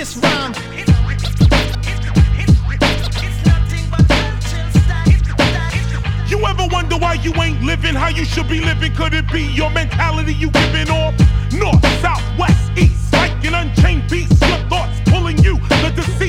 this rhyme. You ever wonder why you ain't living how you should be living? Could it be your mentality you giving off? North, south, west, east, like an unchained beast. Your thoughts pulling you. The